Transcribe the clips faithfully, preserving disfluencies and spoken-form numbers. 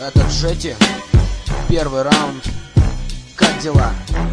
Это Джети. Первый раунд. Как дела?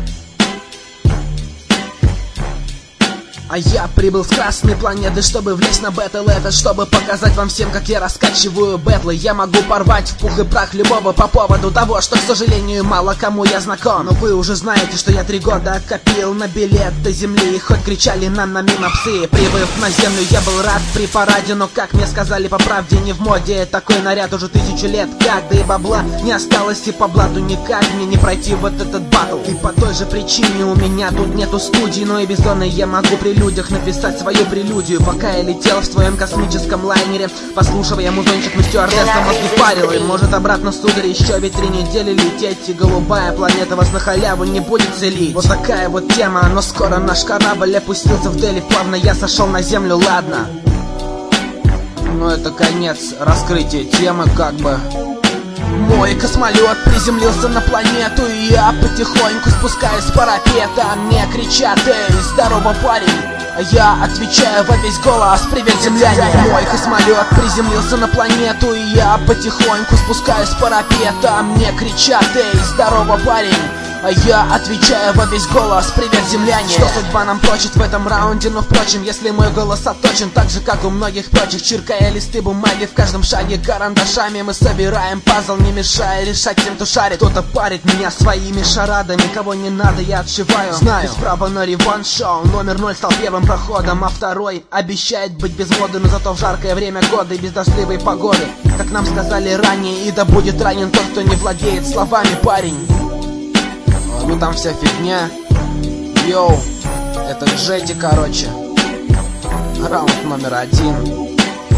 А я прибыл с красной планеты, чтобы влезть на бэтл этот, чтобы показать вам всем, как я раскачиваю бэтлы. Я могу порвать в пух и прах любого по поводу того, что, к сожалению, мало кому я знаком. Но вы уже знаете, что я три года копил на билет до земли, и хоть кричали нам на мимо псы. Прибыв на землю, я был рад при параде, но, как мне сказали по правде, не в моде такой наряд уже тысячу лет. Как, да и бабла не осталось, и по блату никак мне не пройти вот этот батл. И по той же причине у меня тут нету студии, но и без зоны я могу при людях написать свою прелюдию. Пока я летел в своем космическом лайнере, послушивая музончик, мы стюардесса мозги парила. И может обратно, сударь, еще ведь три недели лететь, и голубая планета вас на халяву не будет целить. Вот такая вот тема, но скоро наш корабль опустился в Дели. Плавно я сошел на землю, ладно. Ну это конец раскрытия темы, как бы. Мой космолет приземлился на планету, и я потихоньку спускаюсь с парапета. Мне кричат: эй, здорово, парень! А я отвечаю во весь голос: привет, земляне! Мой космолет приземлился на планету, и я потихоньку спускаюсь с парапета. Мне кричат: эй, здорово, парень! А я отвечаю во весь голос: привет, земляне! Что судьба нам прочит в этом раунде? Но впрочем, если мой голос отточен так же, как у многих прочих, чиркая листы бумаги в каждом шаге карандашами, мы собираем пазл, не мешая решать тем, кто шарит. Кто-то парит меня своими шарадами, кого не надо, я отшиваю. Знаю, право на реванш-шоу. Номер ноль стал первым проходом, а второй обещает быть без воды, но зато в жаркое время года и без дождливой погоды. Как нам сказали ранее, и да будет ранен тот, кто не владеет словами, парень. Ну там вся фигня. Йоу, это Джети, короче. Раунд номер один.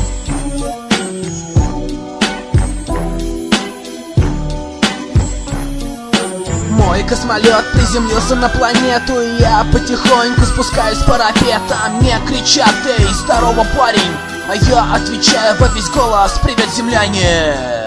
Мой космолет приземлился на планету, и я потихоньку спускаюсь с парапета. Мне кричат: эй, здорово, парень! А я отвечаю во весь голос: привет, земляне!